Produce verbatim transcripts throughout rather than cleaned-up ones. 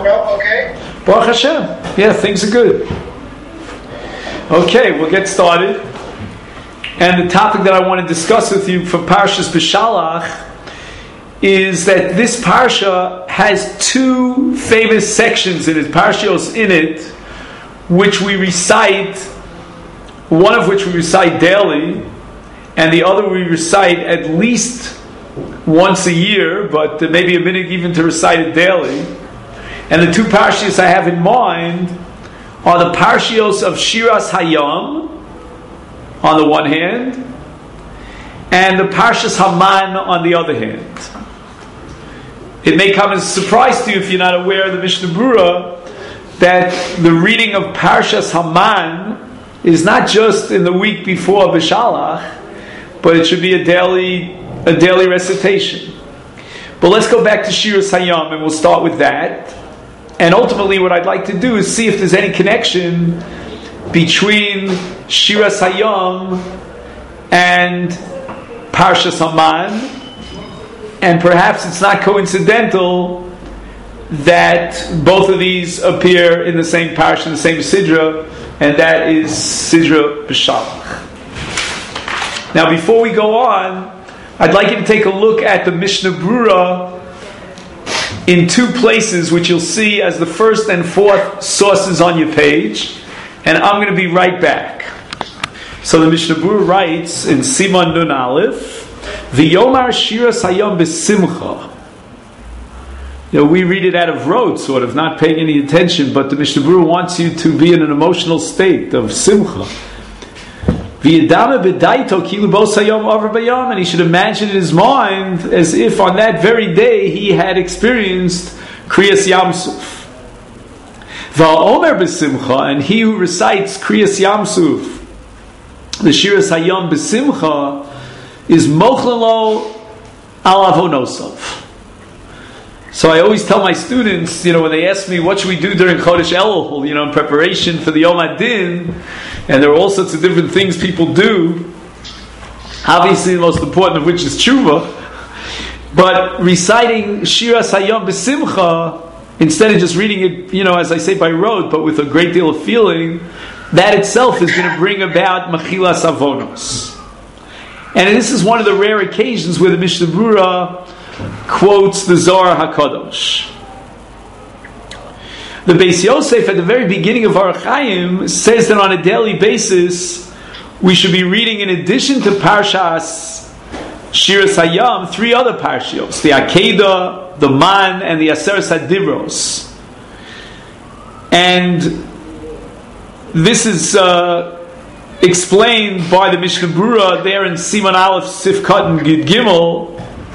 well, okay. Baruch Hashem. Yeah, things are good. Okay, we'll get started. And the topic that I want to discuss with you from Parshas Beshalach is that this parsha has two famous sections in it, parshios in it, which we recite, one of which we recite daily, and the other we recite at least once a year, but maybe a minute even to recite it daily. And the two parshios I have in mind are the parshios of Shiras Hayam on the one hand, and the Parshas Haman on the other hand. It may come as a surprise to you if you're not aware of the Mishnah Berurah that the reading of Parshas Haman is not just in the week before Beshalach, but it should be a daily a daily recitation. But let's go back to Shiras Hayam and we'll start with that. And ultimately what I'd like to do is see if there's any connection between Shiras Hayam and Parshas Haman, and perhaps it's not coincidental that both of these appear in the same parsha, in the same sidra, and that is Sidra Beshalach. Now before we go on, I'd like you to take a look at the Mishnah Berurah in two places, which you'll see as the first and fourth sources on your page, and I'm going to be right back. So the Mishnah Berurah writes in Siman Nun Aleph, V'yomar Shiras Hayam B'simcha. You know, we read it out of rote, sort of, not paying any attention, but the Mishnah Berurah wants you to be in an emotional state of simcha. And he should imagine in his mind as if on that very day he had experienced Kriyas Yamsuf. And he who recites Kriyas Yamsuf, the Shiras Hayam B'simcha, is Mochlelo al Avonosav. So I always tell my students, you know, when they ask me what should we do during Chodesh Elul, you know, in preparation for the Yom Adin, and there are all sorts of different things people do, obviously the most important of which is tshuva, but reciting Shiras Hayam B'simcha, instead of just reading it, you know, as I say by rote, but with a great deal of feeling, that itself is going to bring about Machilas Avonos. And this is one of the rare occasions where the Mishnah Berurah quotes the Zohar HaKadosh. The Beis Yosef at the very beginning of Orach Chaim says that on a daily basis we should be reading, in addition to Parshas Shiras Hayam, three other parshios: the Akedah, the Man, and the Aseret HaDivros. And this is uh, explained by the Mishnah Berurah there in Siman Aleph Sif Katan Gid Gimel.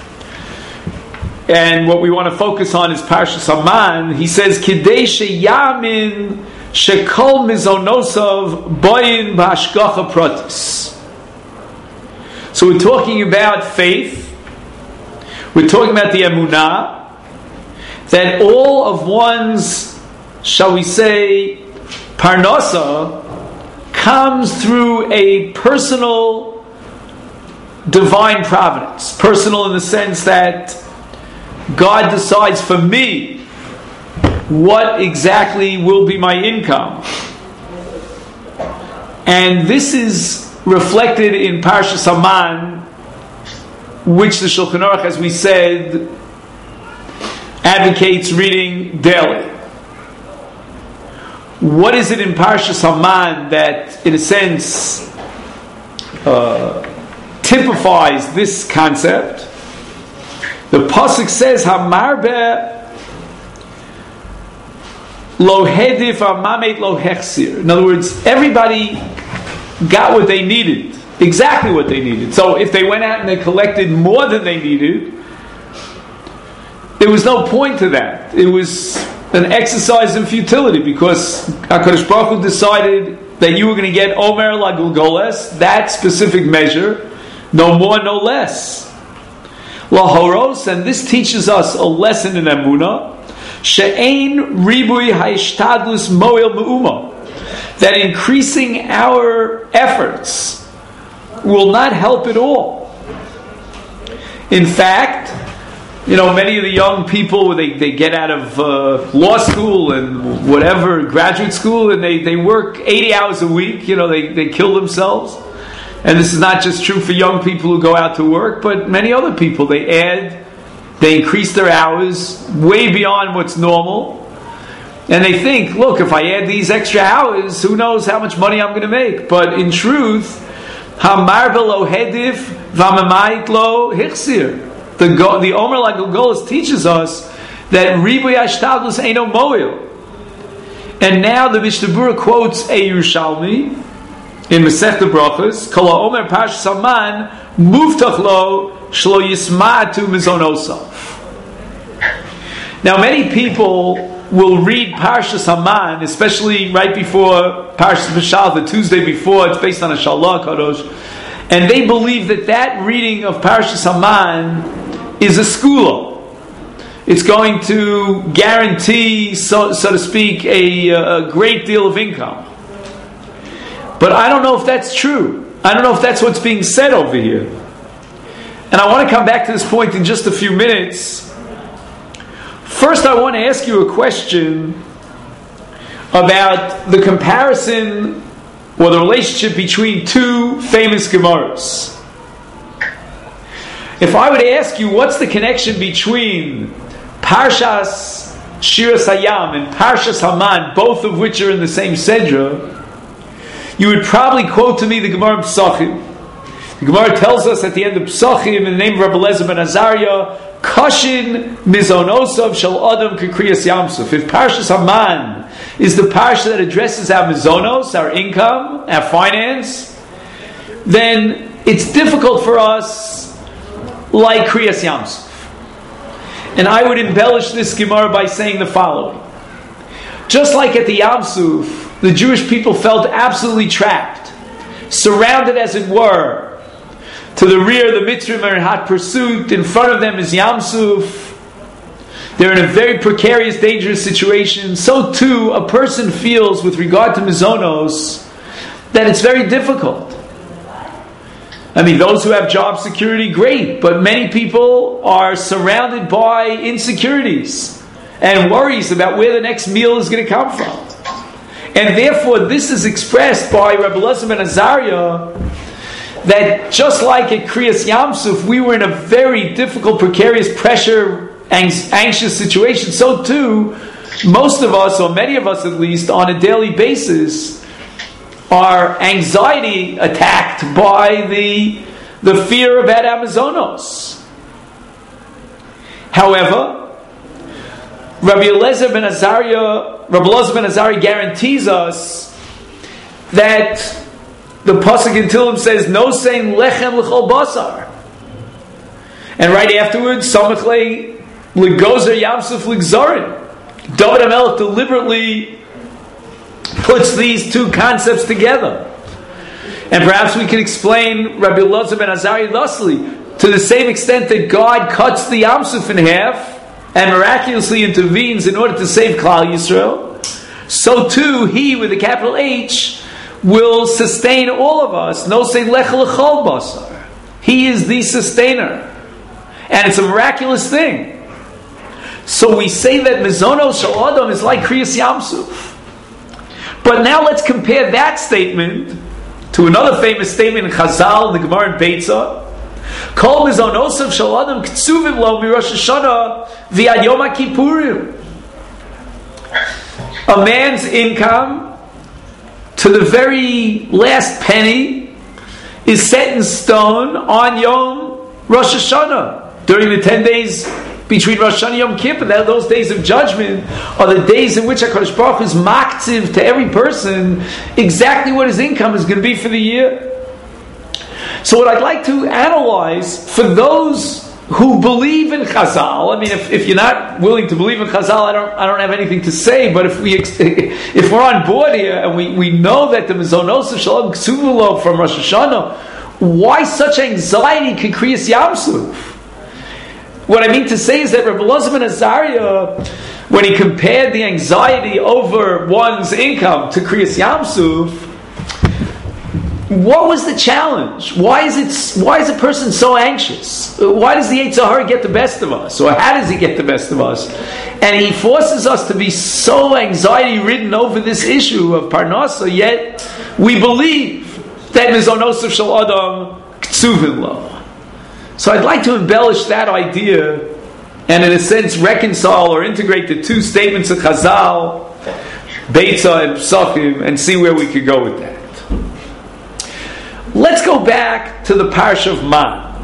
And what we want to focus on is Parshas Haman. He says, Kidei sheyamin shekol mizonosav boyin b'hashgacha pratis. So we're talking about faith. We're talking about the emunah, that all of one's, shall we say, parnasa comes through a personal divine providence. Personal in the sense that God decides for me what exactly will be my income. And this is reflected in Parshas Haman, which the Shulchan Aruch, as we said, advocates reading daily. What is it in Parshas Haman that, in a sense, uh, typifies this concept? The pasuk says, "Hamarbe lo hedif amamet lo hechsir." In other words, everybody got what they needed, exactly what they needed. So if they went out and they collected more than they needed, there was no point to that. It was an exercise in futility, because HaKadosh Baruch Hu decided that you were going to get Omer la Gulgoles, that specific measure, no more, no less. Lahoros, and this teaches us a lesson in Emunah, she'ein ribui ha'ishtadlus mo'il me'uma, that increasing our efforts will not help at all. In fact, you know, many of the young people, they, they get out of uh, law school and whatever, graduate school, and they, they work eighty hours a week. You know, they, they kill themselves. And this is not just true for young people who go out to work, but many other people. They add, they increase their hours way beyond what's normal. And they think, look, if I add these extra hours, who knows how much money I'm going to make. But in truth, Hamar lo hedif v'amamayit lo hichsir. The the Omer Lagogolis teaches us that Ribuy Ashtadlus Eino Moil. And now the Mishnah Berurah quotes a Yerushalmi in Masechta Brachos, Kol Omer Parshas Haman Muftach lo Shlo Yisma'atu Mizonosav. Now many people will read Parshas Haman, especially right before Parshas Beshalach, the Tuesday before. It's based on a Shalah Kadosh, and they believe that that reading of Parshas Haman is a skula. It's going to guarantee, so, so to speak, a, a great deal of income. But I don't know if that's true. I don't know if that's what's being said over here. And I want to come back to this point in just a few minutes. First, I want to ask you a question about the comparison or the relationship between two famous Gemaras. If I were to ask you what's the connection between Parshas Shiras Hayam and Parshas Haman, both of which are in the same Sedra, you would probably quote to me the Gemara in Pesachim. The Gemara tells us at the end of Pesachim, in the name of Rabbi Eliezer ben Azariah, Kashin mizonosav shel adam kekriyas yamsuf. If Parshas Haman is the parsha that addresses our mizonos, our income, our finance, then it's difficult for us like Kriyas Yamsuf. And I would embellish this Gemara by saying the following. Just like at the Yamsuf, the Jewish people felt absolutely trapped, surrounded as it were. To the rear, the Mitzrim are in hot pursuit. In front of them is Yamsuf. They're in a very precarious, dangerous situation. So too, a person feels with regard to Mizonos that it's very difficult. I mean, those who have job security, great. But many people are surrounded by insecurities and worries about where the next meal is going to come from. And therefore, this is expressed by Rabbi Eliezer ben Azariah that just like at Kriyas Yamsuf, we were in a very difficult, precarious, pressure, anxious situation. So too, most of us, or many of us at least, on a daily basis, are anxiety attacked by the, the fear about Amazonos. However, Rabbi Eliezer ben Azariah, Rabbi Eliezer ben Azariah guarantees us that the pasuk in Tehillim says, "No saying lechem l'chol basar," and right afterwards, "Samach le l'gozer yamsuf l'gzorin." David HaMelech deliberately puts these two concepts together. And perhaps we can explain Rabbi Eliezer ben Azariah thusly, to the same extent that God cuts the Yamsuf in half and miraculously intervenes in order to save Klal Yisrael, so too He, with a capital H, will sustain all of us. No say lech l'chol basar. He is the sustainer. And it's a miraculous thing. So we say that Mizonos shel Adam is like Kriyas Yamsuf. But now let's compare that statement to another famous statement in Chazal, in the Gemara in Beitzah. Kol mizonosav shel adam ktsuvim lo mirosh Hashanah v'ad Yom HaKippurim. A man's income to the very last penny is set in stone on Yom Rosh Hashanah, during the ten days between Rosh Hashanah and Yom Kippur. Those days of judgment are the days in which HaKadosh Baruch Hu is maktiv to every person exactly what his income is going to be for the year. So what I'd like to analyze for those who believe in Chazal, I mean, if, if you're not willing to believe in Chazal, I don't I don't have anything to say, but if, we, if we're on board here and we, we know that the Mizonos of Shalom Ksuvulo from Rosh Hashanah, why such anxiety could Kriyas Yamsuf? What I mean to say is that Rabbi Eliezer ben Azariah, when he compared the anxiety over one's income to Kriyas Yamsuf, what was the challenge? Why is it? Why is a person so anxious? Why does the Yetzer Hara get the best of us? Or how does he get the best of us? And he forces us to be so anxiety-ridden over this issue of Parnasa, yet we believe that Mizonosov Shel Adam Ktsuvin Lo. So I'd like to embellish that idea and in a sense reconcile or integrate the two statements of Chazal, Beitza and Psachim, and see where we could go with that. Let's go back to the Parsha of Man.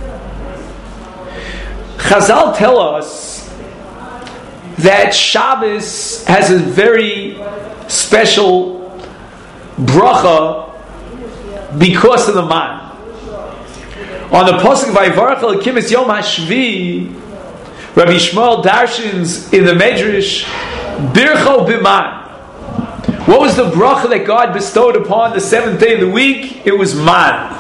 Chazal tell us that Shabbos has a very special bracha because of the Man. On the pasuk of Vayivarach Elokim es Yom HaShvi, Rabbi Shmuel darshins in the Medrash Bircho B'man. What was the bracha that God bestowed upon the seventh day of the week? It was man.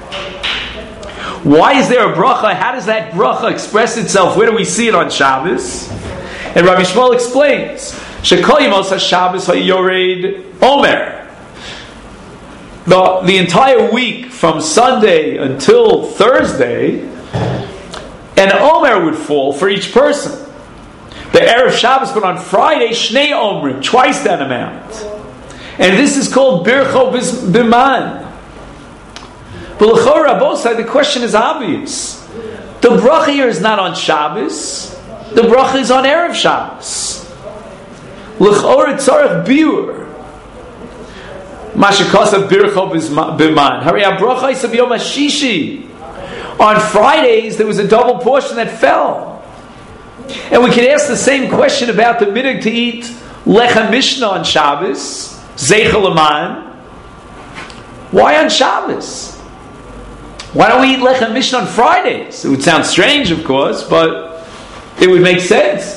Why is there a bracha? How does that bracha express itself? Where do we see it on Shabbos? And Rabbi Shmuel explains, Shekol Yemos HaShabbos HaYored Omer. The, the entire week from Sunday until Thursday, an Omer would fall for each person. The Erev Shabbos, but on Friday, Shnei Omrim, twice that amount. And this is called Bircho B'man. But L'chor Rabosai, the question is obvious. The bracha here is not on Shabbos. The bracha is on Erev Shabbos. L'chor Tzarech Biur. Mashakasa Bircho B'man. Hari HaBracha Yisab Yom HaShishi. On Fridays, there was a double portion that fell. And we can ask the same question about the minhag to eat Lechem Mishnah on Shabbos, Zeichel Aman. Why on Shabbos? Why don't we eat Lechem Mishnah on Fridays? It would sound strange, of course, but it would make sense.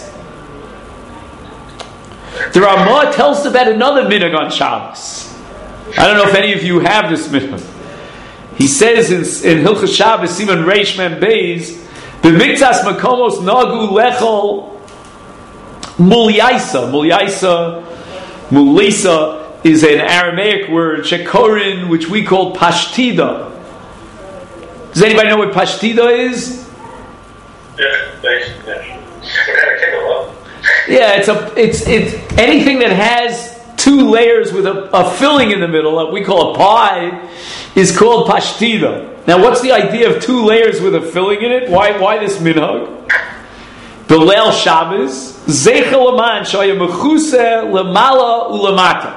The Ramah tells us about another minhag on Shabbos. I don't know if any of you have this minhag. He says in, in Hilchos Shabbos, Siman Reish Mem Beis, B'miktas makomos nagu lechol mulyaisa. Mulyaisa, mulisa is an Aramaic word, shekorin, which we call pashtida. Does anybody know what pashtida is? Yeah, thanks. Yeah. What kind of kibble? Yeah, it's a it's it's anything that has two layers with a, a filling in the middle, that we call a pie, is called pashtida. Now, what's the idea of two layers with a filling in it? Why why this minhag? B'leil Shabbos, Zeichel Aman Shaya Mechuse Lemala Ulamata.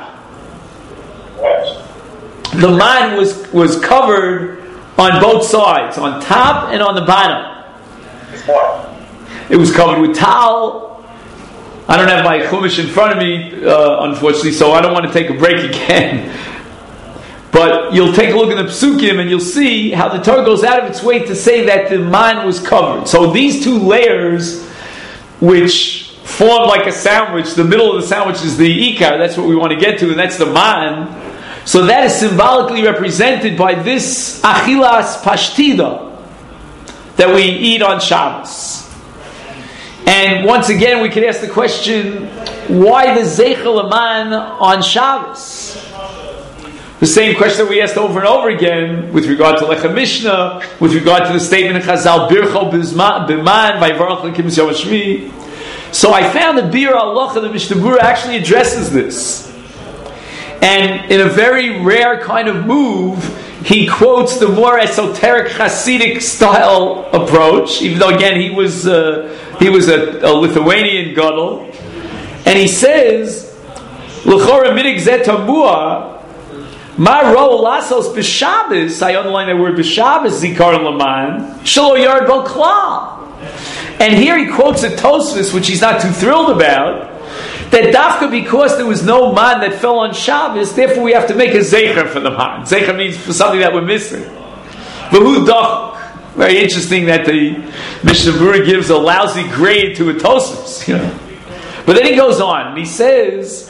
What? The man was, was covered on both sides, on top and on the bottom. What? It was covered with towel. I don't have my chumash in front of me, uh, unfortunately, so I don't want to take a break again. But you'll take a look at the psukim and you'll see how the Torah goes out of its way to say that the man was covered. So these two layers, which form like a sandwich, the middle of the sandwich is the ikar, that's what we want to get to, and that's the man. So that is symbolically represented by this achilas pashtida that we eat on Shabbos. And once again, we can ask the question, why the Zeichel Aman on Shabbos? The same question that we asked over and over again with regard to Lechem Mishnah, with regard to the statement of Chazal, Bircho B'man, Vayivarach Elokim es Yom HaShvi. So I found that Bir Halacha, the Mishnah Berurah, actually addresses this. And in a very rare kind of move, he quotes the more esoteric Hasidic style approach, even though again he was uh, he was a, a Lithuanian gadol, and he says, "L'chora minig zeh tamua." Ma ro lasos b'Shabbos, I underline that word b'Shabbos, zikar laman, shelo yard bo klal. And here he quotes a Tosfos, which he's not too thrilled about, that dafka because there was no man that fell on Shabbos, therefore we have to make a zecher for the man. Zecher means for something that we're missing. V'hu doch. Very interesting that the Mishnah Berurah gives a lousy grade to a Tosfos, you know. But then he goes on and he says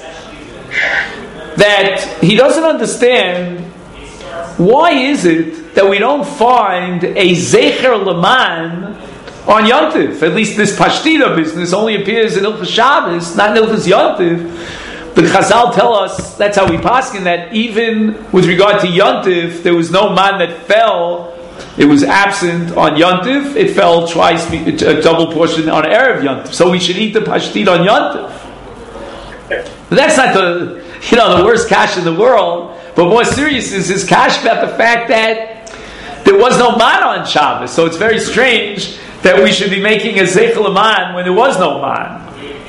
that he doesn't understand why is it that we don't find a Zecher Laman on Yontif. At least this Pashtida business only appears in Ilchas Shabbos, not in Ilchas Yontif. the Chazal tell us, that's how we paskin, that even with regard to Yontif, there was no man that fell. It was absent on Yontif. It fell twice, a double portion on Erev Yontif. So we should eat the pashtid on Yontif. But that's not the, you know, the worst kash in the world. But more serious is his kash about the fact that there was no man on Shabbos. So it's very strange that we should be making a zeichel man when there was no man.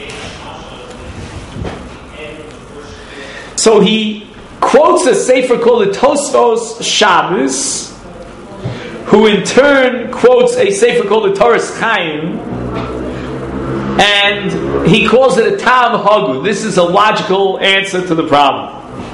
So he quotes a sefer called the Tosfos Shabbos, who in turn quotes a sefer called the Toras Chaim, and he calls it a Tam Hagu. This is a logical answer to the problem.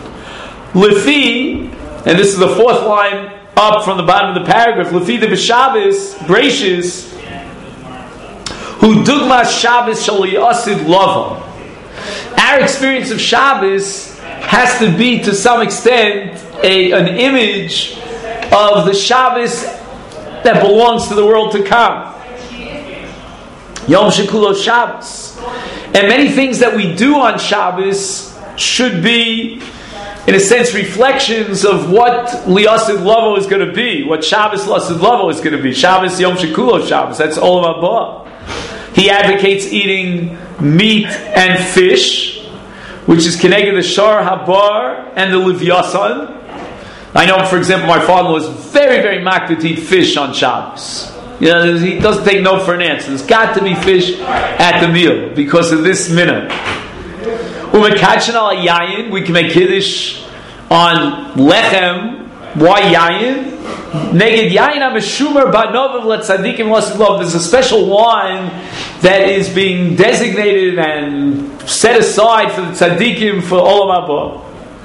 Lefi, and this is the fourth line up from the bottom of the paragraph, Lefi de B'Shabbos, Breishis, who dugmas Shabbos shall yasid lava. Our experience of Shabbos has to be, to some extent, a, an image of the Shabbos that belongs to the world to come. Yom Shekulo Shabbos. And many things that we do on Shabbos should be, in a sense, reflections of what Liasid Lavo is going to be, what Shabbos Liasid Lavo is going to be. Shabbos Yom Shekulo Shabbos. That's Olam Haba. He advocates eating meat and fish, which is connected the Shar Habar and the Livyasan. I know, for example, my father-in-law is very, very makbid to eat fish on Shabbos. You know, he doesn't take no for an answer. There's got to be fish at the meal because of this minhag. Umekachin al yayin, we can make kiddush on lechem. Why yayin? Neged yayin ha-meshumer ba'novav letzadikim lasid. There's a special wine that is being designated and set aside for the tzadikim for olam haba.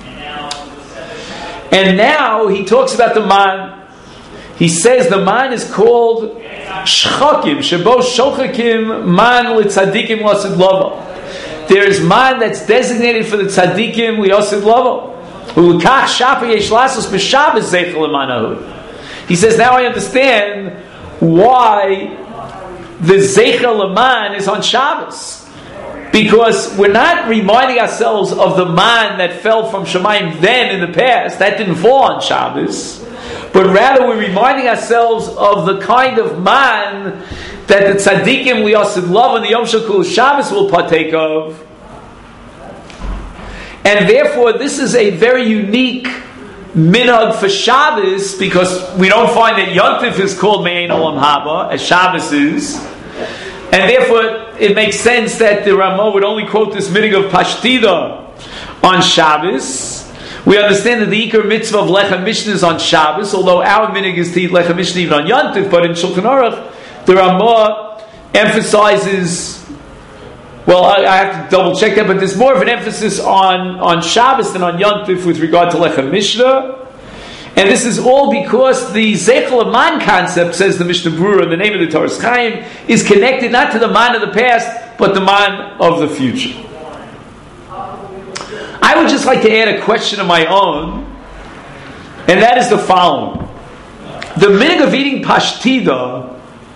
And now he talks about the man. He says the man is called shchakim, shebo shochakim man letzadikim lasid lava. There is man that's designated for the tzadikim liasid lava. He says, now I understand why the Zeichel Laman is on Shabbos. Because we're not reminding ourselves of the man that fell from Shemayim then in the past. That didn't fall on Shabbos. But rather we're reminding ourselves of the kind of man that the tzaddikim liasid love and the Yom Shekulo Shabbos will partake of. And therefore this is a very unique minhag for Shabbos, because we don't find that Yontif is called Me'ein Olam Haba as Shabbos is. And therefore it makes sense that the Ramah would only quote this minhag of Pashtida on Shabbos. We understand that the Iker mitzvah of Lechem Mishnah is on Shabbos, although our minhag is to eat Lechem Mishnah even on Yontif, but in Shulchan Aruch the Ramah emphasizes, well, I, I have to double check that, but there's more of an emphasis on, on Shabbos than on Yontif with regard to Lechem Mishnah. And this is all because the Zeichel Aman concept, says the Mishnah Berurah in the name of the Toras Chaim, is connected not to the man of the past, but the man of the future. I would just like to add a question of my own, and that is the following. The minhag of eating pashtida,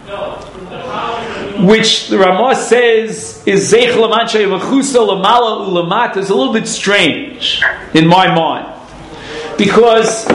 which the Ramah says is Zeichel Aman She'evachusa Lamala Ulamata, is a little bit strange in my mind. Because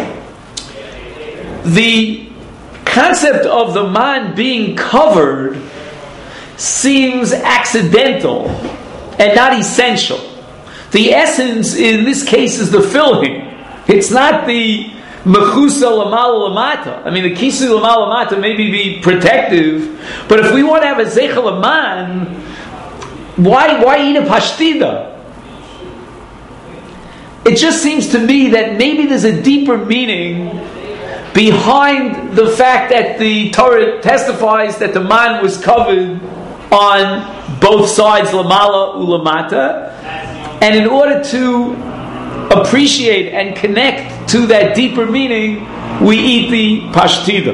the concept of the man being covered seems accidental and not essential. The essence in this case is the filling. It's not the mechusa lamala lamata. I mean, the kisu lamala lamata maybe be protective, but if we want to have a zeichel aman, why why eat a pashtida? It just seems to me that maybe there's a deeper meaning behind the fact that the Torah testifies that the man was covered on both sides, lamala ulamata, and in order to appreciate and connect to that deeper meaning, we eat the pashtida.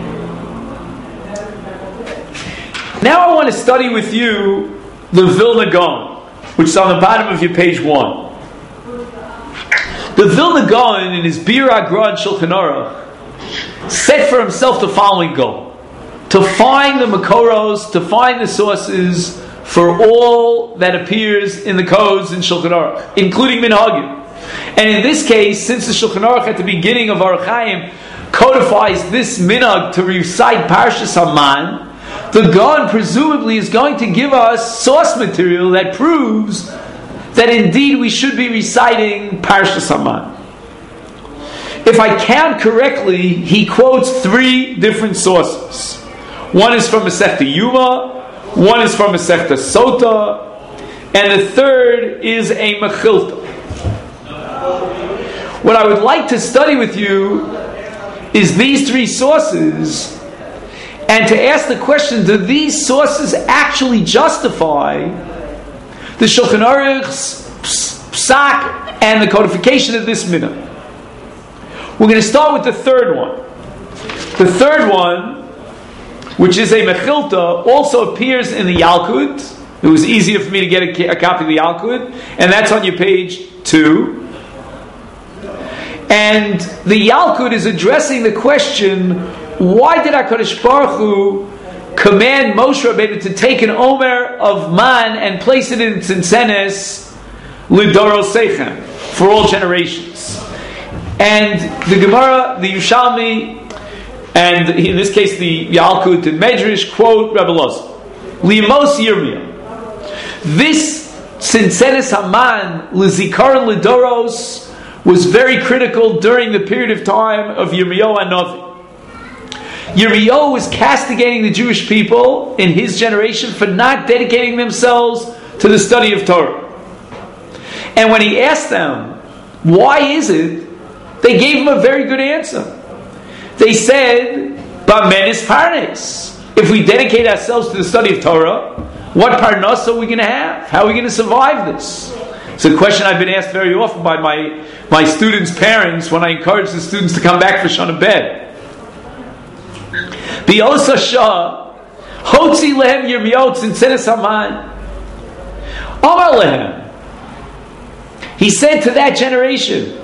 Now I want to study with you the Vilna Gaon, which is on the bottom of your page one. The Vilna Gaon, in his Bir Agra and Shulchan Aruch, set for himself the following goal: to find the makoros, to find the sources for all that appears in the codes in Shulchan Aruch, including Minhagim. And in this case, since the Shulchan Aruch at the beginning of Aruch Chaim codifies this minhag to recite Parshas Haman, the Gaon presumably is going to give us source material that proves that indeed we should be reciting Parshas Haman. If I count correctly, he quotes three different sources. One is from Masechta Yuma, one is from Masechta Sota, and the third is a Mechilta. What I would like to study with you is these three sources, and to ask the question, do these sources actually justify the Shulchan Aruch's psak and the codification of this minhag? We're going to start with the third one. The third one, which is a Mechilta, also appears in the Yalkut. It was easier for me to get a, a copy of the Yalkut, and that's on your page two. And the Yalkut is addressing the question, why did HaKadosh Baruch Hu command Moshe Rabbeinu to take an omer of man and place it in Tzinsenes L'Doros Seichem, for all generations? And the Gemara, the Yushalmi, and in this case the Yalkut and Medrash quote Rebbe Loz, Limos Yirmiyah. This Tzinsenes Haman L'Zikaron L'Doros was very critical during the period of time of Yirmiyahu HaNavi. Yirmiyahu was castigating the Jewish people in his generation for not dedicating themselves to the study of Torah. And when he asked them, why is it, they gave him a very good answer. They said, Ba'menis Parnes. If we dedicate ourselves to the study of Torah, what parnas are we going to have? How are we going to survive this? It's a question I've been asked very often by my, my students' parents when I encourage the students to come back for Shana Bed. B'yosa Shah, Hotzi lehem Yirmiyahu Tzinsenes Haman. Omar lehem. He said to that generation,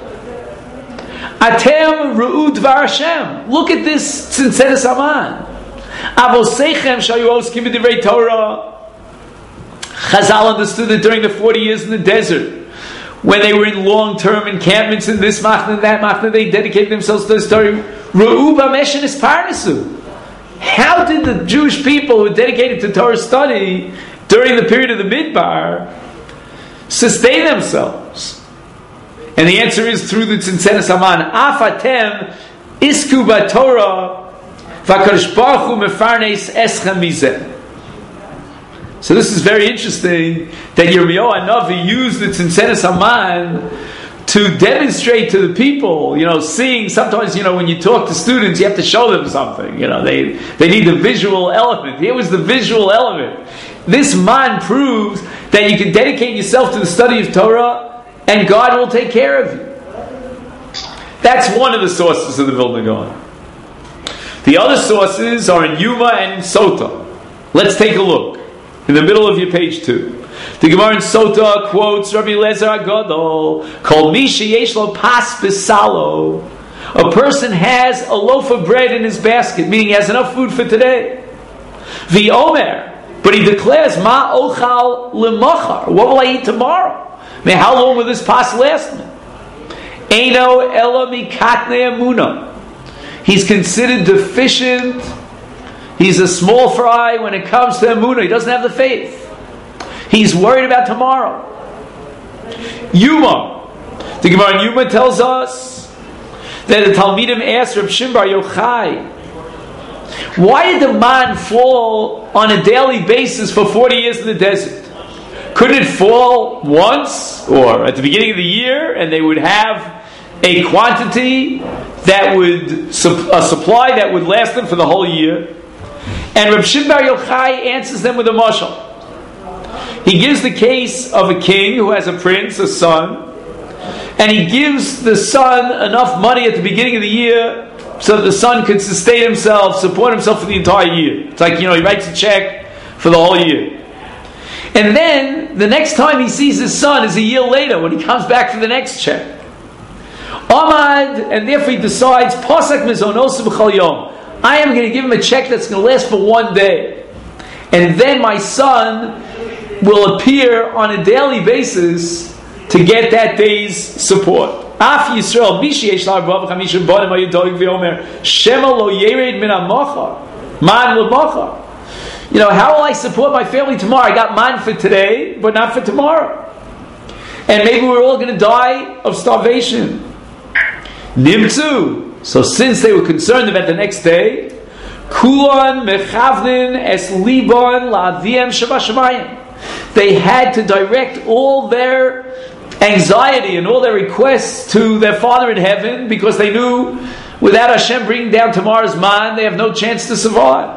Atem ru'u dvar Hashem. Look at this Tzinsenes Haman. Avoseichem shayu oskim b'divrei Torah. Chazal understood that during the forty years in the desert, when they were in long-term encampments in this machna and that machna, they dedicated themselves to the story. Ru'u b'meshen is parnasu. How did the Jewish people who were dedicated to Torah study during the period of the Midbar sustain themselves? And the answer is through the Tzinsenes Haman. Afatem isku b'Torah v'Hakadosh Baruch Hu mefarnes eschem mizeh. So this is very interesting that Yirmiyahu HaNavi used the Tzinsenes Haman to demonstrate to the people, you know, seeing, sometimes, you know, when you talk to students, you have to show them something, you know, they, they need the visual element. Here was the visual element. This man proves that you can dedicate yourself to the study of Torah and God will take care of you. That's one of the sources of the Vilna Gaon. The other sources are in Yuma and in Sota. Let's take a look. In the middle of your page two. The Gemara in Sota quotes Rabbi Eliezer HaGadol, Kol mi sheyesh lo pas b'salo. A person has a loaf of bread in his basket, meaning he has enough food for today. V'omer, but he declares, Ma ochal lemachar. What will I eat tomorrow? I mean, how long will this pas last me? Eino ela mikatne amuna. He's considered deficient. He's a small fry when it comes to emunah. He doesn't have the faith. He's worried about tomorrow. Yuma. The Gemara in Yuma tells us that the Talmidim asked Reb Shimon Bar Yochai, why did the man fall on a daily basis for forty years in the desert? Couldn't it fall once or at the beginning of the year and they would have a quantity that would, a supply that would last them for the whole year? And Reb Shimon Bar Yochai answers them with a mashal. He gives the case of a king who has a prince, a son, and he gives the son enough money at the beginning of the year so that the son could sustain himself, support himself for the entire year. It's like, you know, he writes a check for the whole year. And then, the next time he sees his son is a year later when he comes back for the next check. Ahmad, and therefore he decides, Pasak mizonos b'chol yom. I am going to give him a check that's going to last for one day. And then my son will appear on a daily basis to get that day's support. Af Yisrael, Mishi Yesh L'Arbav Chamisha Bonim Ayudoig V'Omer Shema Lo Yered Min HaMochar Man L'Mochar. You know, how will I support my family tomorrow? I got man for today, but not for tomorrow. And maybe we're all going to die of starvation. Nimtzu. So since they were concerned about the next day, Kulon Mechavnin Es Libon La'aviem Shabashamayim. They had to direct all their anxiety and all their requests to their Father in heaven, because they knew without Hashem bringing down tomorrow's man, they have no chance to survive.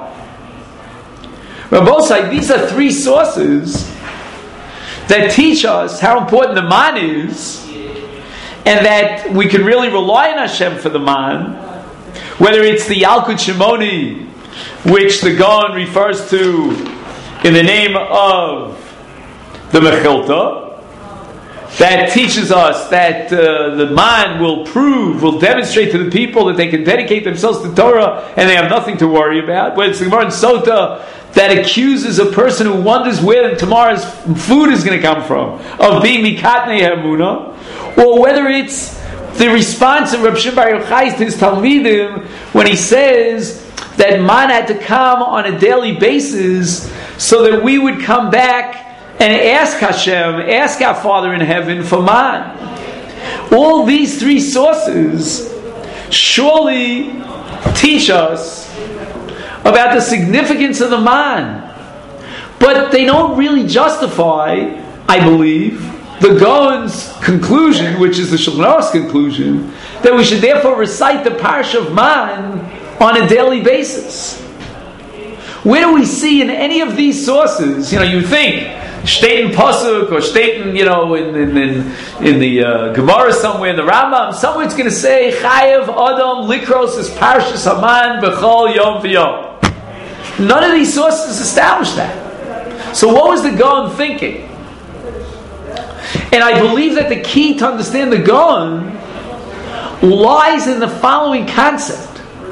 Rabbosai, these are three sources that teach us how important the man is, and that we can really rely on Hashem for the man, whether it's the Yalkut Shimoni, which the Gaon refers to in the name of the Mechilta, that teaches us that uh, the man will prove, will demonstrate to the people that they can dedicate themselves to Torah and they have nothing to worry about. Whether it's the Gemara in Sota that accuses a person who wonders where tomorrow's food is going to come from of being mikatnei hamuna, or whether it's the response of Reb Shimon Bar Yochai to his Talmidim when he says that man had to come on a daily basis so that we would come back and ask Hashem, ask our Father in heaven for man. All these three sources surely teach us about the significance of the man, but they don't really justify, I believe, the Gaon's conclusion, which is the Shulchan Aruch's conclusion, that we should therefore recite the Parsha of Man on a daily basis. Where do we see in any of these sources, you know, you think Shteit in Pasuk or Shteit in, you know, in in, in, in the uh, Gemara somewhere, in the Rambam, somewhere it's going to say Chayev Adam Likros is Parshas Haman B'chol Yom V'Yom. None of these sources establish that. So what was the Gaon thinking? And I believe that the key to understand the Gaon lies in the following concept: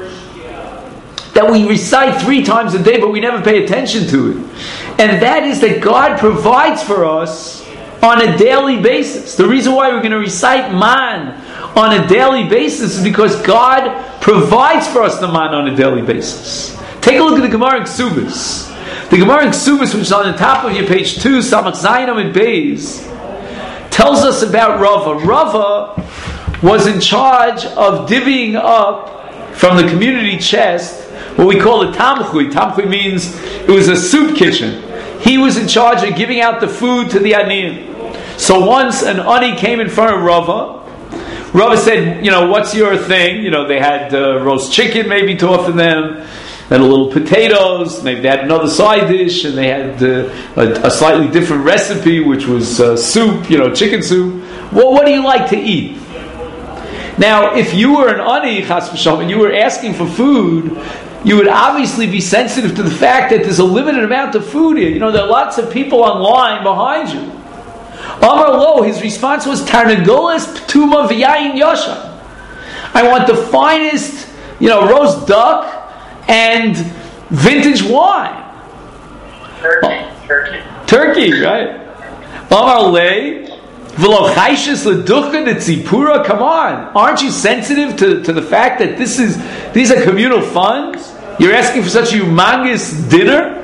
that we recite three times a day, but we never pay attention to it. And that is that God provides for us on a daily basis. The reason why we're going to recite man on a daily basis is because God provides for us the man on a daily basis. Take a look at the Gemara in Ksubis. The Gemara in Ksubis, which is on the top of your page two, Samach Zayin Amid Beis, tells us about Rava. Rava was in charge of divvying up from the community chest what we call a tamchui. Tamchui means it was a soup kitchen. He was in charge of giving out the food to the aniyim. So once an ani came in front of Rava, Rava said, you know, what's your thing? You know, they had uh, roast chicken maybe to offer them, then a little potatoes, maybe they had another side dish, and they had uh, a, a slightly different recipe, which was uh, soup, you know, chicken soup. Well, what do you like to eat? Now, if you were an ani, chas v'shalom, and you were asking for food, you would obviously be sensitive to the fact that there's a limited amount of food here. You know, there are lots of people online behind you. Amar Lo, his response was, Tarnagolas ptuma v'yayin yoshan. I want the finest, you know, roast duck and vintage wine. Turkey, oh. turkey. Turkey, right? Amar Le, v'lo chayshes l'ducha netzipura. Come on, aren't you sensitive to, to the fact that this is these are communal funds? You're asking for such a humongous dinner?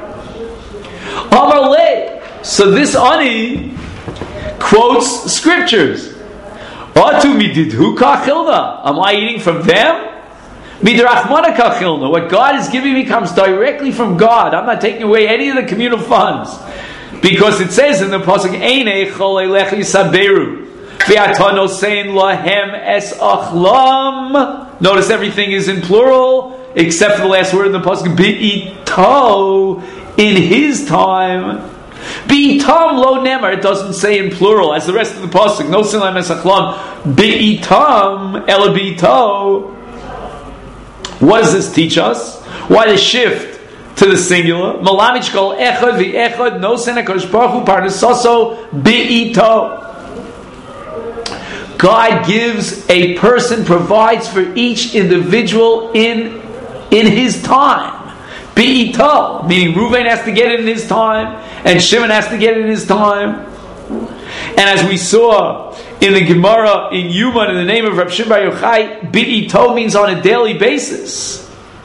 Amar Le. So this ani quotes scriptures. Atu mididhu kachilna. Am I eating from them? Midrachmana kachilna. What God is giving me comes directly from God. I'm not taking away any of the communal funds. Because it says in the pasuk, Einei chol eilech yisaberu v'atano sein lahem es achlam. Notice everything is in plural, except for the last word in the pasuk, Bi'ito, in his time. Bi'itam lo nemar, it doesn't say in plural, as the rest of the pasuk, no sein lahem es achlam. Bi'itam, ela bi'ito. What does this teach us? Why the shift to the singular? Malamich kol echad v'echad nosen HaKadosh Baruch Hu parnasaso bi'ito. God gives a person, provides for each individual in in his time. Bi'ito, meaning Reuven has to get it in his time, and Shimon has to get it in his time. And as we saw in the Gemara in Yuma, in the name of Reb Shimon Bar Yochai, Bi'ito means on a daily basis.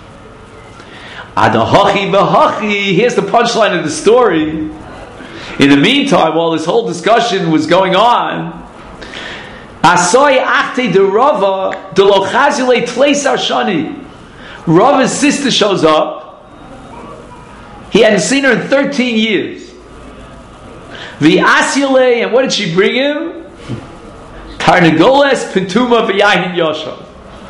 Adahachi b'hachi. Here's the punchline of the story. In the meantime, while this whole discussion was going on, Asoi achte de Rava de lo chazile tleis arshani. Rava's sister shows up. He hadn't seen her in thirteen years. The Asyale, and what did she bring him? Tarnagoles Petuma v'yahin yosha.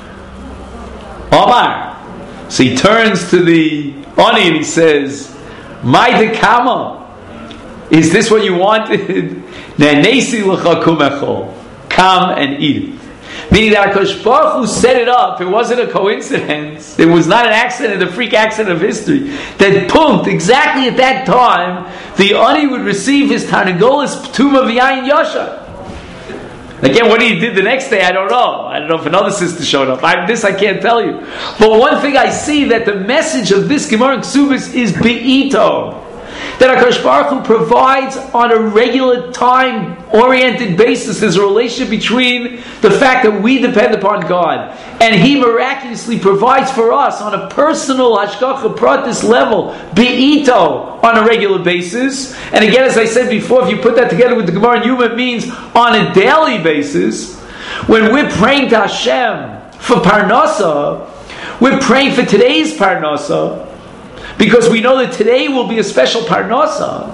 Omar. So he turns to the Ani and he says, "My dekama, is this what you wanted? Nanesi l'cha kumechol, come and eat it." Meaning that HaKadosh Baruch Hu set it up. It wasn't a coincidence. It was not an accident, a freak accident of history. That pumped exactly at that time, the Ani would receive his Tarnagolas Ptuma V'yayin Yosha. Again, what he did the next day, I don't know. I don't know if another sister showed up. I, this I can't tell you. But one thing I see, that the message of this Gemara in Ksubis is Be'ito. That HaKadosh Baruch Hu provides on a regular time-oriented basis. There's a relationship between the fact that we depend upon God, and He miraculously provides for us on a personal hashgacha pratis level, be'ito, on a regular basis. And again, as I said before, if you put that together with the Gemara in Yuma, it means on a daily basis. When we're praying to Hashem for parnasa, we're praying for today's parnasa, because we know that today will be a special parnasa.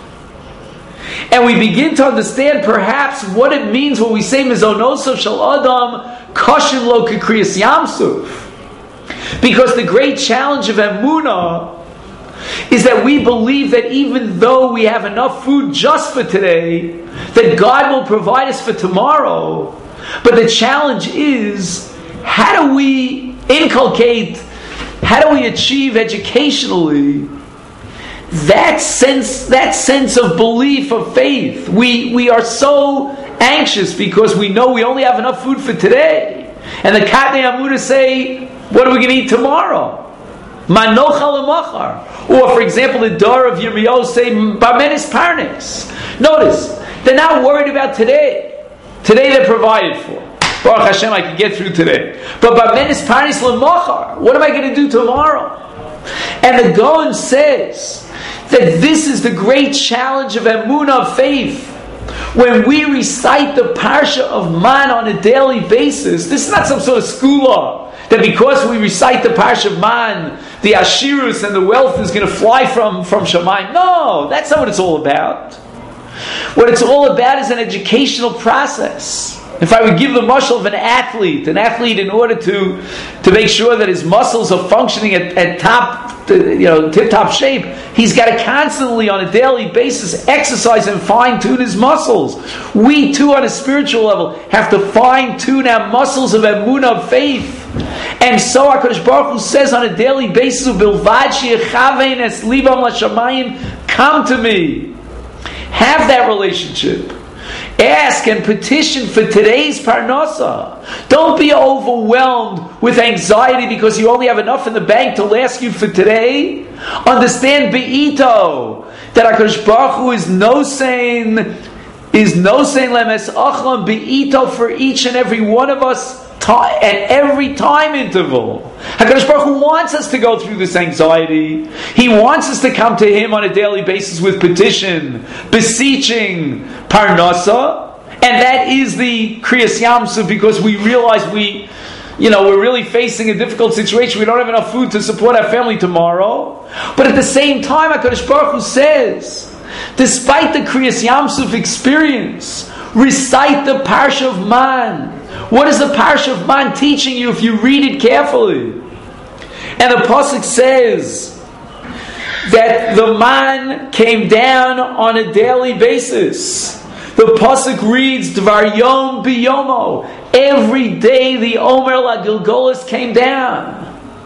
And we begin to understand perhaps what it means when we say Mizonoso Shel Adam Koshin Lo Kekriyas Yamsuf. Because the great challenge of Emunah is that we believe that even though we have enough food just for today, that God will provide us for tomorrow. But the challenge is, how do we inculcate, how do we achieve educationally that sense, that sense of belief, of faith? We we are so anxious because we know we only have enough food for today. And the Katnei Amudah say, what are we going to eat tomorrow? Manochal lemachar. Or, for example, the Dor of Yirmiyahu say, Barmenis Parnes. Notice, they're not worried about today. Today they're provided for. Baruch Hashem, I can get through today. But Barmenis Parnes lemachar. What am I going to do tomorrow? And the Gaon says that this is the great challenge of emunah, of faith. When we recite the Parsha of Man on a daily basis, this is not some sort of skula, that because we recite the Parsha of Man, the ashirus and the wealth is going to fly from, from Shamayim. No, that's not what it's all about. What it's all about is an educational process. If I would give the mashal of an athlete, an athlete in order to, to make sure that his muscles are functioning at, at top, you know, tip-top shape, he's got to constantly, on a daily basis, exercise and fine-tune his muscles. We too, on a spiritual level, have to fine-tune our muscles of emunah, of faith. And so HaKadosh Baruch Hu says on a daily basis, "Bilvad she'echavein es libam l'shamayim," come to me. Have that relationship. Ask and petition for today's parnasa. Don't be overwhelmed with anxiety because you only have enough in the bank to last you for today. Understand be'ito, that HaKadosh Baruch Hu is no saying, is no saying lemes achlam be'ito for each and every one of us at every time interval. HaKadosh Baruch Hu wants us to go through this anxiety. He wants us to come to Him on a daily basis with petition, beseeching parnasa, and that is the Kriyas Yamsuf, because we realize we, you know, we're really facing a difficult situation. We don't have enough food to support our family tomorrow. But at the same time, HaKadosh Baruch Hu says, despite the Kriyas Yamsuf experience, recite the Parsha of Man. What is the Parsha of Man teaching you if you read it carefully? And the Pasuk says that the Man came down on a daily basis. The Pasuk reads, Dvar Yom Biyomo. Every day the Omer La Gilgolis came down.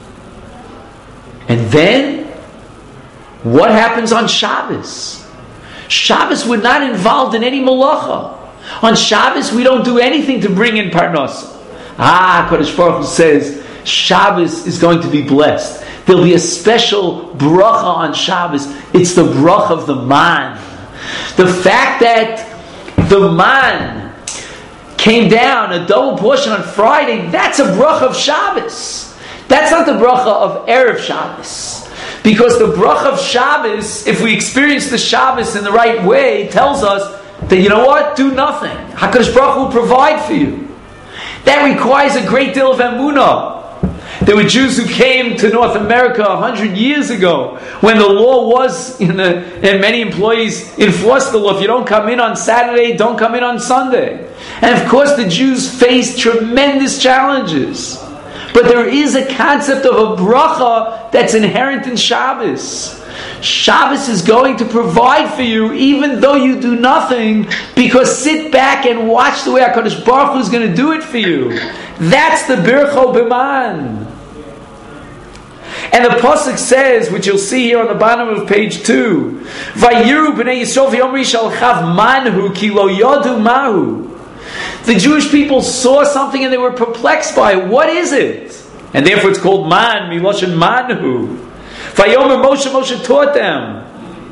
And then, what happens on Shabbos? Shabbos, we're not involved in any malacha. On Shabbos, we don't do anything to bring in parnasa. Ah, Kodesh Baruch Hu says, Shabbos is going to be blessed. there'll be a special bracha on Shabbos. It's the bracha of the man. The fact that the man came down, a double portion on Friday, that's a bracha of Shabbos. That's not the bracha of Erev Shabbos. Because the bracha of Shabbos, if we experience the Shabbos in the right way, tells us that, you know what? Do nothing. HaKadosh Baruch Hu will provide for you. That requires a great deal of emunah. There were Jews who came to North America a hundred years ago when the law was, in the, and many employees enforced the law. If you don't come in on Saturday, don't come in on Sunday. And of course the Jews faced tremendous challenges. But there is a concept of a bracha that's inherent in Shabbos. Shabbos is going to provide for you even though you do nothing, because sit back and watch the way HaKadosh Baruch Hu is going to do it for you. That's the Bircho B'man. And the Pasuk says, which you'll see here on the bottom of page two, Vayiru b'nei Yisrael v'yomri shal chav manhu ki lo yodu mahu. The Jewish people saw something and they were perplexed by it. What is it? And therefore it's called man, miloshen manhu. Vayomer Moshe, Moshe taught them,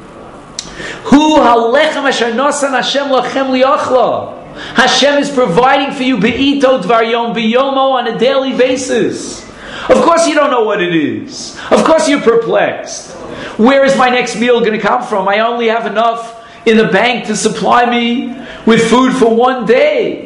Hu halechem asher nosan Hashem lachem liachla. Hashem is providing for you be'ito dvar yom biyomo on a daily basis. Of course you don't know what it is. Of course you're perplexed. Where is my next meal going to come from? I only have enough in the bank to supply me with food for one day.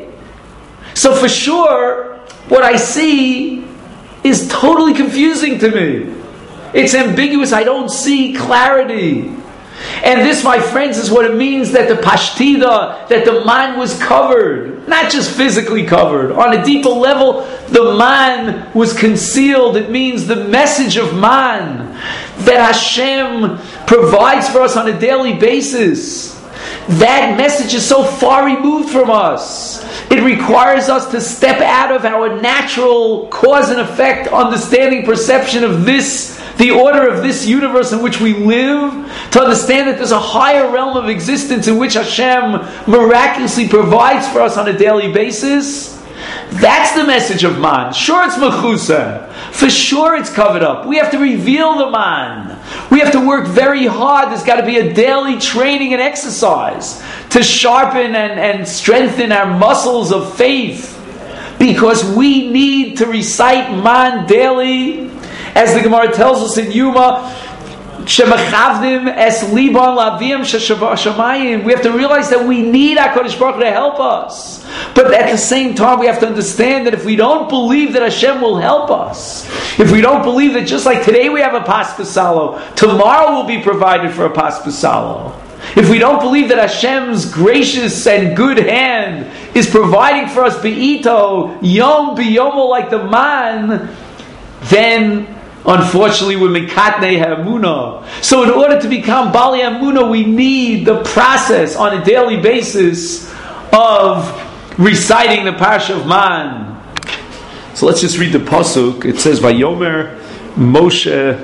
So for sure, what I see is totally confusing to me. It's ambiguous. I don't see clarity. And this, my friends, is what it means that the pashtida, that the man was covered. Not just physically covered. On a deeper level, the man was concealed. It means the message of man that Hashem provides for us on a daily basis. That message is so far removed from us. It requires us to step out of our natural cause and effect understanding, perception of this, the order of this universe in which we live, to understand that there's a higher realm of existence in which Hashem miraculously provides for us on a daily basis. That's the message of man. Sure, it's mechusa. For sure it's covered up. We have to reveal the man. We have to work very hard. There's got to be a daily training and exercise to sharpen and, and strengthen our muscles of faith. Because we need to recite man daily. As the Gemara tells us in Yuma, Shemachavdim es liban lavim sheshamayim. We have to realize that we need HaKadosh Baruch Hu to help us. But at the same time, we have to understand that if we don't believe that Hashem will help us, if we don't believe that just like today we have a pas pasalo, tomorrow will be provided for a pas pasalo, if we don't believe that Hashem's gracious and good hand is providing for us be'ito, yom biyomo, like the man, then unfortunately we're mikatnei ha'emunah. So in order to become bali ha'emunah, we need the process on a daily basis of reciting the Parsha of Man. So let's just read the pasuk. It says, "Vayomer Moshe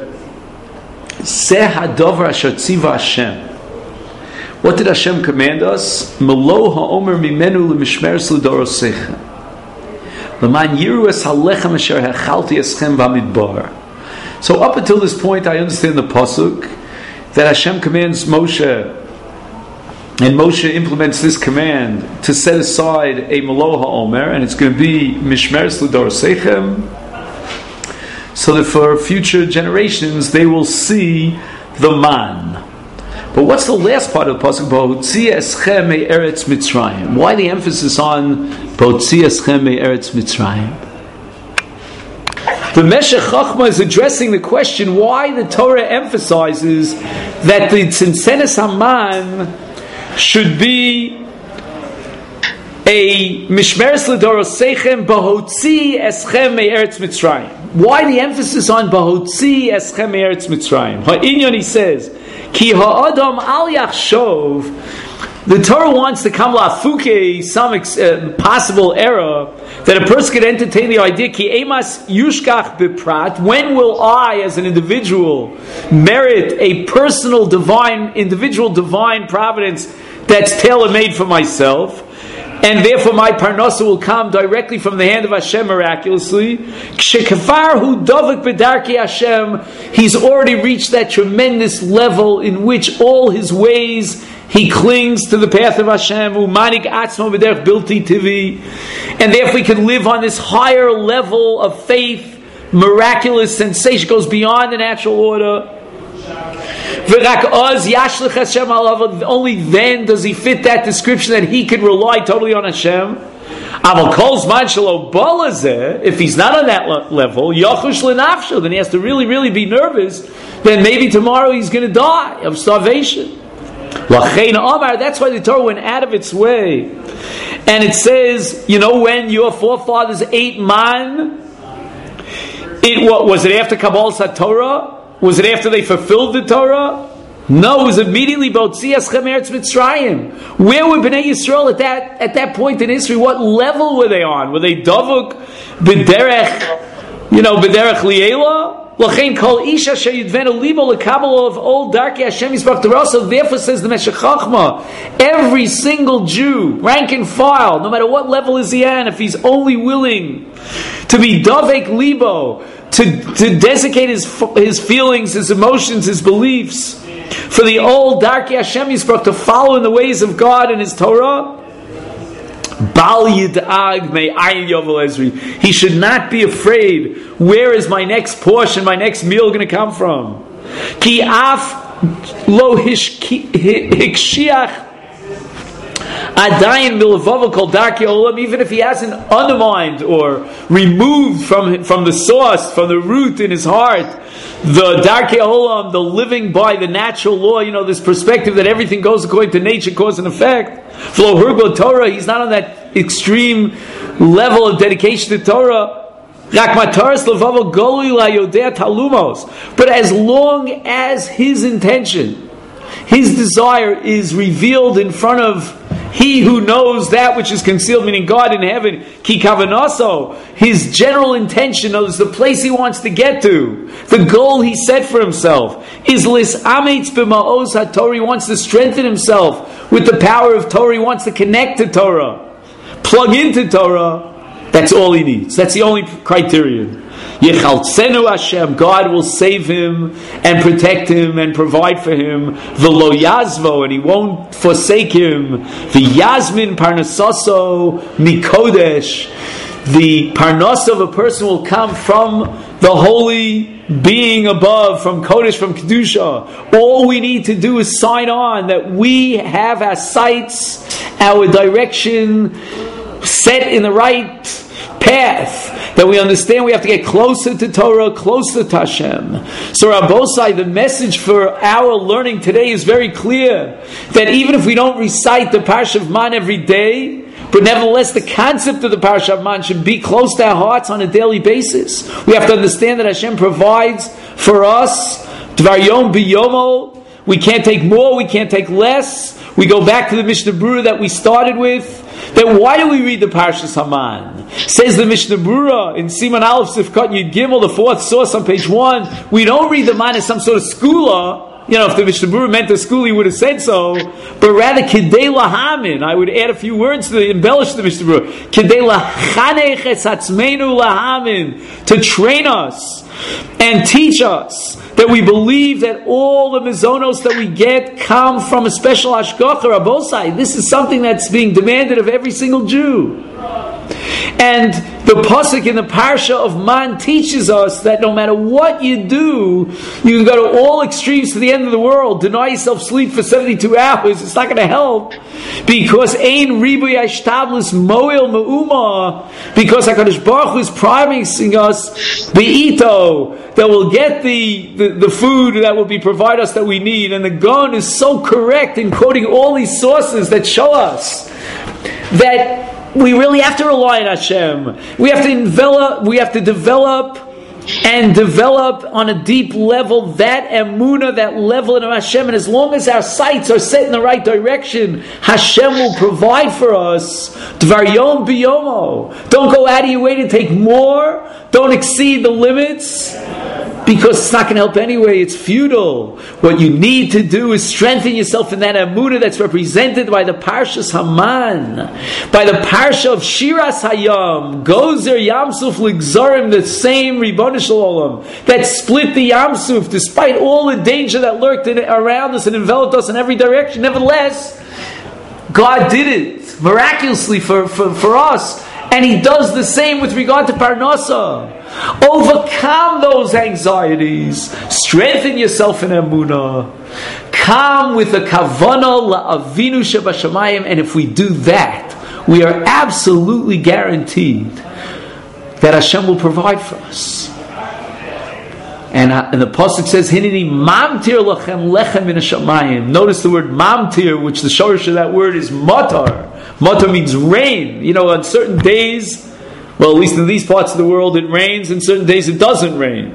Seh hadover asher tziva Hashem." What did Hashem command us? Melo ha'omer mimenu lemishmeres l'dorosechem l'man yiru es halechem asher hechalti eschem v'amidbar. So up until this point, I understand the pasuk that Hashem commands Moshe, and Moshe implements this command to set aside a Melo HaOmer, and it's going to be Mishmeres L'Dorosechem, so that for future generations they will see the man. But what's the last part of the pasuk? B'hotzi eschem me'eretz Mitzrayim. Why the emphasis on B'hotzi eschem me'eretz Mitzrayim? The Meshech Chochmah is addressing the question why the Torah emphasizes that the Tzintzenes Haman should be a Mishmeres L'Dorosechem B'hotzi eschem me'eretz Mitzrayim. Why the emphasis on B'hotzi eschem me'eretz Mitzrayim? Ha'inyon, he says, Ki ha'adam al yachshov. The Torah wants to come lafuke, some ex, uh, possible error, that a person could entertain the idea, Ki emas yushkach beprat, when will I, as an individual, merit a personal divine, individual divine providence that's tailor-made for myself? and therefore my parnasa will come directly from the hand of Hashem miraculously. Kshekafar hu dovek b'darkei Hashem, he's already reached that tremendous level in which all his ways he clings to the path of Hashem. Umanik atzmo b'derech bilti tivi, and therefore he can live on this higher level of faith, miraculous sensation, goes beyond the natural order. Only then does he fit that description that he can rely totally on Hashem. If he's not on that level, then he has to really, really be nervous. Then maybe tomorrow he's going to die of starvation. That's why the Torah went out of its way. And it says, you know, when your forefathers ate man, it what was it after Kabbalah Torah? Was it after they fulfilled the Torah? No, it was immediately Botzias Chemeretz Mitzrayim. Where were Bnei Yisrael at that at that point in history? What level were they on? Were they Davuk B'derech, you know, B'derech Liela? L'chein kol isha sheyidvenu libo lekabel of old darkei Hashem Yisbarach Torah. So therefore, says the Meshech Chochmah, every single Jew, rank and file, no matter what level is he at, if he's only willing to be Davek Libo, to, to desiccate his his feelings, his emotions, his beliefs, for the old Darkei Hashem Yisbarach, to follow in the ways of God and His Torah, Bal Yid'ag Mei Ayin Yovel Ezri, he should not be afraid, where is my next portion, my next meal going to come from? Ki af lo hikshiach Adayin milavav kol darkei olam, even if he hasn't undermined or removed from from the source, from the root in his heart, the darkei olam, the living by the natural law, you know, this perspective that everything goes according to nature, cause and effect. Flo Hurgo Torah, he's not on that extreme level of dedication to Torah. But as long as his intention, his desire is revealed in front of He who knows that which is concealed, meaning God in heaven, ki kavanaso, his general intention is the place he wants to get to, the goal he set for himself, is lis amitz b'ma'oz ha-Torah, he wants to strengthen himself with the power of Torah, he wants to connect to Torah, plug into Torah. That's all he needs. That's the only criterion. Yechaltzenu Hashem, God will save him and protect him and provide for him. V'lo yazvo, and he won't forsake him. V'yazmin parnasaso mikodesh, the parnas of a person will come from the holy being above, from Kodesh, from Kedusha. All we need to do is sign on that we have our sights, our direction set in the right path, that we understand we have to get closer to Torah, closer to Hashem. So Rabbosai, the message for our learning today is very clear, that even if we don't recite the Parsha of Man every day, but nevertheless the concept of the Parsha of Man should be close to our hearts on a daily basis. We have to understand that Hashem provides for us Dvar Yom B'Yomo. We can't take more, we can't take less. We go back to the Mishnah Berurah that we started with. Then why do we read the Parshas Haman? Says the Mishnah Berurah in Siman Aleph Sifkat Yud Gimel, the fourth source on page one. We don't read the man as some sort of skula. You know, if the Mishnah Berurah meant a school, he would have said so. But rather, Kidei Lahamin. I would add a few words to embellish the Mishnah Berurah. Kidei Lachanech es Hatzmeinu Lahamin. To train us and teach us that we believe that all the mizonos that we get come from a special hashgacha Rabbosai. This is something that's being demanded of every single Jew. And the pasuk in the parsha of Man teaches us that no matter what you do, you can go to all extremes to the end of the world. Deny yourself sleep for seventy-two hours. It's not going to help, because ein ribuy ashtablis moel meuma. Because Hakadosh Baruch Hu is promising us beito, that we'll get the, the the food that will be provided us that we need. And the Gaon is so correct in quoting all these sources that show us that we really have to rely on Hashem. We have to envelop, we have to develop and develop on a deep level that emunah, that level in Hashem. And as long as our sights are set in the right direction, Hashem will provide for us. Dvar yom biyomo. Don't go out of your way to take more. Don't exceed the limits, because it's not going to help anyway. It's futile. What you need to do is strengthen yourself in that emunah that's represented by the Parshas Haman, by the Parsha of Shiras Hayam, Gozer Yamsuf Ligzarim, the same Ribono Shel Olam that split the Yamsuf, despite all the danger that lurked in, around us and enveloped us in every direction. Nevertheless, God did it miraculously for, for, for us. And He does the same with regard to Parnasa. Overcome those anxieties. Strengthen yourself in Emunah. Come with a Kavanah La'avinu Shebashamayim. And if we do that, we are absolutely guaranteed that Hashem will provide for us. And, uh, and the pasuk says, "Hineni mamtir lachem lechem min hashamayim." Notice the word mamtir, which the shorish of that word is matar. Matar means rain. You know, on certain days, well, at least in these parts of the world, it rains. And certain days, it doesn't rain.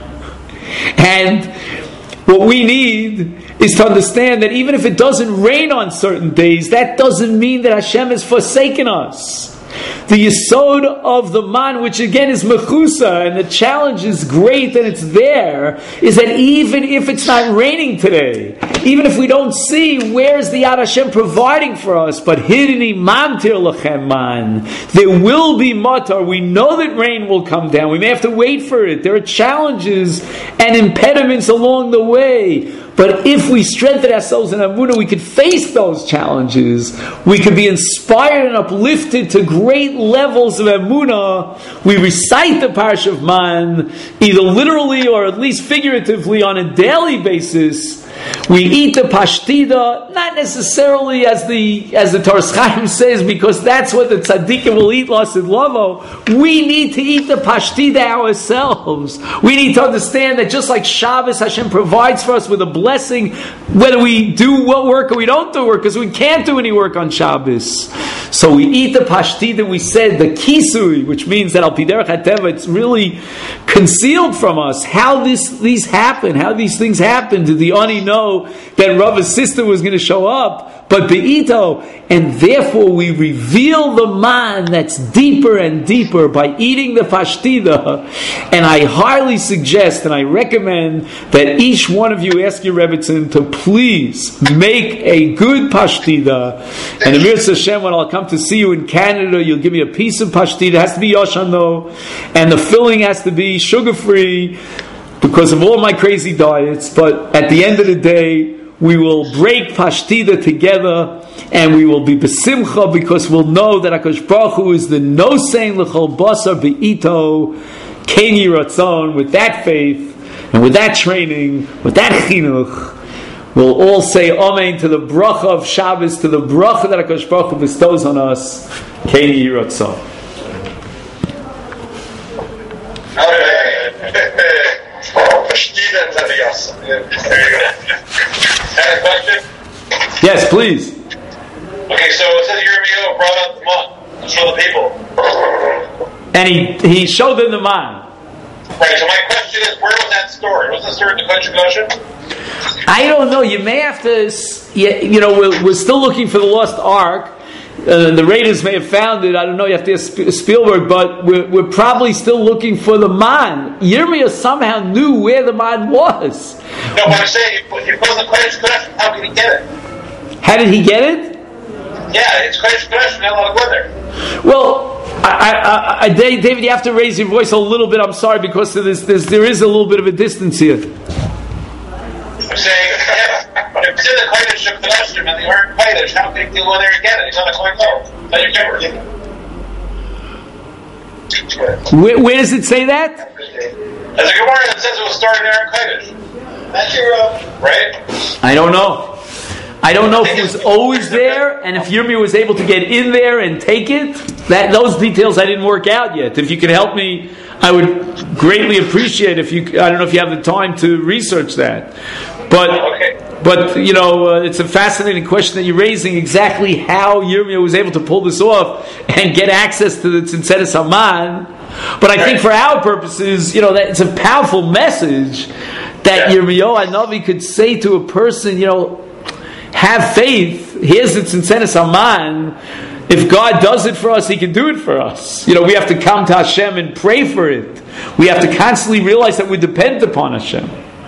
And what we need is to understand that even if it doesn't rain on certain days, that doesn't mean that Hashem has forsaken us. The yesod of the man, which again is mechusa, and the challenge is great and it's there, is that even if it's not raining today, even if we don't see where's the Yad Hashem providing for us, but hidini mamtir lachem man, there will be matar. We know that rain will come down. We may have to wait for it. There are challenges and impediments along the way. But if we strengthen ourselves in Emunah, we could face those challenges. We could be inspired and uplifted to great levels of Emunah. We recite the Parsha of Man, either literally or at least figuratively on a daily basis. We eat the pashtida, not necessarily as the as the Toras Chaim says, because that's what the tzaddikim will eat, lasid lavo. We need to eat the pashtida ourselves. We need to understand that just like Shabbos, Hashem provides for us with a blessing, whether we do what work or we don't do work, because we can't do any work on Shabbos. So we eat the pashtida. We said the kisui, which means that al pi derech hateva, it's really concealed from us how this these happen, how these things happen. Did the ani know that Rava's sister was going to show up? But be'ito, and therefore we reveal the man that's deeper and deeper by eating the pashtida. And I highly suggest and I recommend that each one of you ask your Rebbetzin to please make a good pashtida. And Amir Hashem, when I'll come to see you in Canada, you'll give me a piece of pashtida. It has to be yoshan though, and the filling has to be sugar free, because of all my crazy diets. But at the end of the day, we will break pashtida together, and we will be besimcha, because we'll know that HaKadosh Baruch Hu is the nosein l'chol basar be'ito ken yiratzon. With that faith, and with that training, with that chinuch, we'll all say amen to the bracha of Shabbos, to the bracha that HaKadosh Baruch Hu bestows on us, ken yiratzon. Yes, please. Okay, so it says Yirmiyahu brought out the man to show the people. And he, he showed them the man. Right, so my question is, where was that story? Was the story in the Kodesh Kodashim? I don't know. You may have to, you know, we're, we're still looking for the lost ark. Uh, the Raiders may have found it. I don't know. You have to ask Spielberg, but we're, we're probably still looking for the man. Yirmiyah somehow knew where the man was. No, but I'm saying, if it wasn't Kodesh Kodashim, how did he get it? How did he get it? Yeah, it's Kodesh Kodashim. Not allowed to go there. Well, I, I, I, David, you have to raise your voice a little bit. I'm sorry, because there's, there's, there is a little bit of a distance here. I'm saying, yeah, but if it's in the Kodesh of Kodashim and they aren't Kodesh, how can he go there and get it? He's on a coin low. Now you never. Where, where does it say that? There's a Gemara that says it was started there in Kodesh. That's your, uh, right? I don't know. I don't know if it was always there, and if Yirmiyah was able to get in there and take it. That those details I didn't work out yet. If you could help me, I would greatly appreciate if you. I don't know if you have the time to research that, but okay. but you know, uh, it's a fascinating question that you're raising. Exactly how Yirmiyah was able to pull this off and get access to the Tzitzeres Haman. But I think for our purposes, you know, that it's a powerful message that Yirmiyahu HaNavi could say to a person, you know, have faith. Here's the Tzintzenes Haman. If God does it for us, He can do it for us. You know, we have to come to Hashem and pray for it. We have to constantly realize that we depend upon Hashem.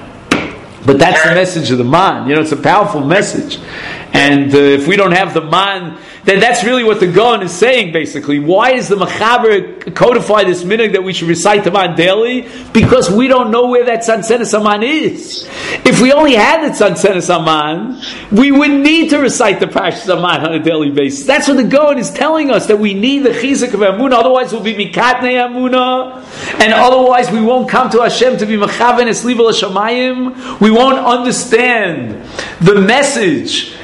But that's the message of the man. You know, it's a powerful message. And uh, if we don't have the man, then that's really what the Gaon is saying, basically. Why is the Mechaber codify this minhag that we should recite the man daily? Because we don't know where that Tzintzenes Haman is. If we only had the Tzintzenes Haman, we wouldn't need to recite the Parshas Haman on a daily basis. That's what the Gaon is telling us, that we need the Chizuk of Emunah, otherwise we'll be Mikatnei Emunah, and otherwise we won't come to Hashem to be Mechaven Esliva L'Shamayim. We won't understand the message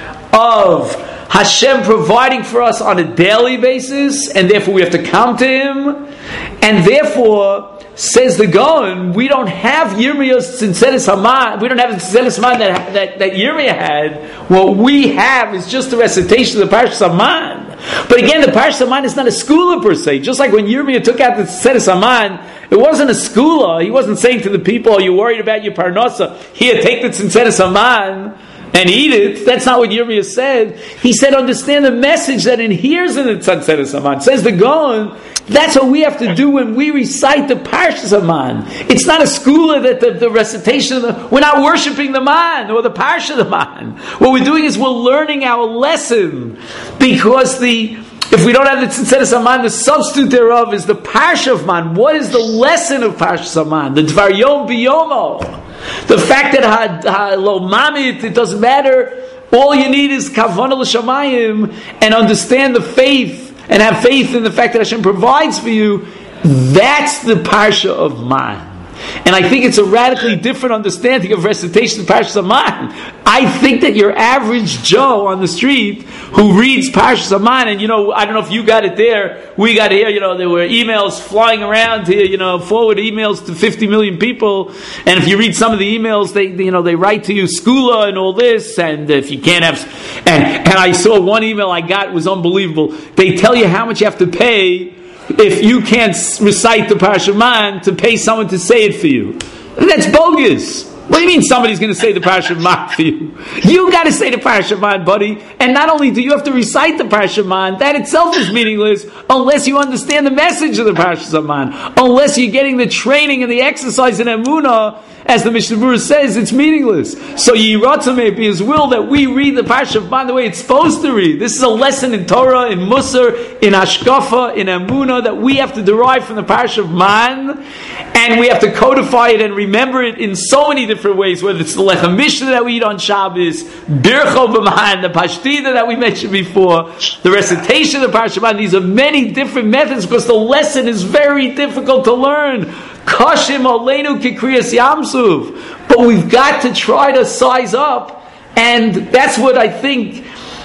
of Hashem providing for us on a daily basis, and therefore we have to come to Him. And therefore, says the Gaon, we don't have Yirmiyah's Tzintzenes Haman. We don't have the Tzintzenes Haman that, that, that Yirmiyah had. What we have is just the recitation of the Parshas Haman. But again, the Parshas Haman is not a skula per se. Just like when Yirmiyah took out the Tzintzenes Haman, it wasn't a skula. He wasn't saying to the people, "Are you worried about your parnasa? Here, take the Tzintzenes Haman and eat it." That's not what Yirmiyah said. He said, understand the message that inheres in the Tzintzenes Haman. Says the Gaon, that's what we have to do when we recite the Parshas Haman. It's not a skula that the, the recitation of the, we're not worshiping the man or the Parsha of the man. What we're doing is we're learning our lesson, because the if we don't have the Tzintzenes Haman, the substitute thereof is the Parsha of Man. What is the lesson of Parshas Haman? The Dvar Yom B'Yomo. The fact that ha, ha, lo mamit, it doesn't matter. All you need is Kavanah L'Shamayim, and understand the faith, and have faith in the fact that Hashem provides for you. That's the Parsha of Man. And I think it's a radically different understanding of recitation of Parshas Haman. I think that your average Joe on the street who reads Parshas Haman, and you know, I don't know if you got it there, we got it here, you know, there were emails flying around here, you know, forward emails to fifty million people, and if you read some of the emails, they, you know, they write to you skula and all this, and if you can't have, and, and I saw one email I got, it was unbelievable. They tell you how much you have to pay if you can't recite the Parshas Haman to pay someone to say it for you. That's bogus. What do you mean somebody's going to say the Parshas Haman for you? You got to say the Parshas Haman, buddy. And not only do you have to recite the Parshas Haman, that itself is meaningless unless you understand the message of the Parshas Haman. Unless you're getting the training and the exercise in Emunah, as the Mishnah Berurah says, it's meaningless. So Yiratzah may be His will that we read the Parshas Haman the way it's supposed to read. This is a lesson in Torah, in Musar, in Hashkafa, in Emunah that we have to derive from the Parshas Haman, and we have to codify it and remember it in so many different ways. Whether it's the Lechem Mishnah that we eat on Shabbos, Bircho B'Man, the Pashtida that we mentioned before, the recitation of the Parshas Haman. These are many different methods because the lesson is very difficult to learn. Kashim Aleinu Kikriyas Yamsuf. But we've got to try to size up, and that's what I think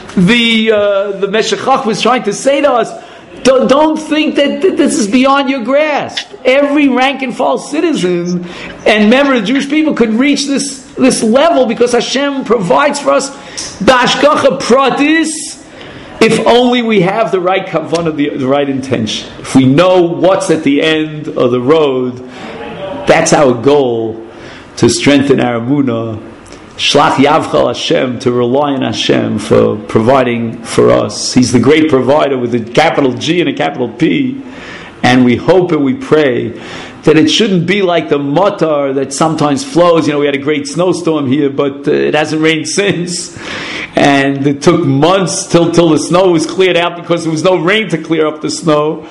the uh, the Meshech was trying to say to us. Don't, don't think that, that this is beyond your grasp. Every rank and file citizen and member of the Jewish people could reach this, this level because Hashem provides for us the Hashgacha Pratis, if only we have the right kavanah, the, the right intention. If we know what's at the end of the road, that's our goal, to strengthen our emunah. Shlach Yavchal Hashem, to rely on Hashem for providing for us. He's the great provider with a capital G and a capital P. And we hope and we pray that it shouldn't be like the matar that sometimes flows. You know, we had a great snowstorm here, but uh, it hasn't rained since. And it took months till, till the snow was cleared out because there was no rain to clear up the snow.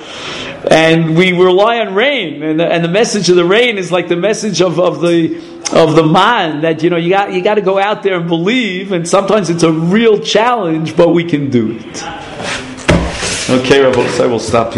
And we rely on rain. And, and the message of the rain is like the message of, of the of the man, that, you know, you got you got to go out there and believe. And sometimes it's a real challenge, but we can do it. Okay, Rabbi, I will stop here.